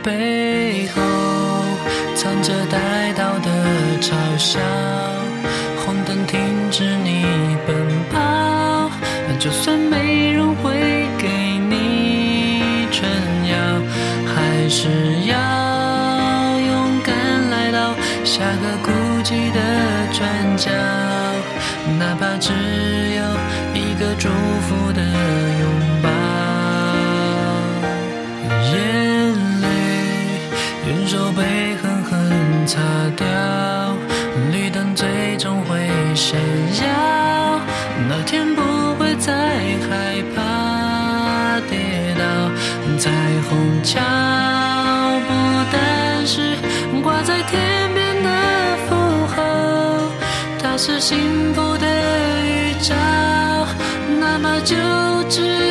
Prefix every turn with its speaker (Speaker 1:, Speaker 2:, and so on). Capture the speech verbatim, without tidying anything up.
Speaker 1: 背后藏着带刀的嘲笑，红灯停止你奔跑，就算没人会给你撑腰，还是要勇敢来到下个孤寂的转角，哪怕只有一个祝福的拥抱。眼泪用手被狠狠擦掉，绿灯最终会闪耀，那天不会再害怕跌倒。彩虹桥不单是挂在天边的符号，它是幸福的预兆，哪怕就只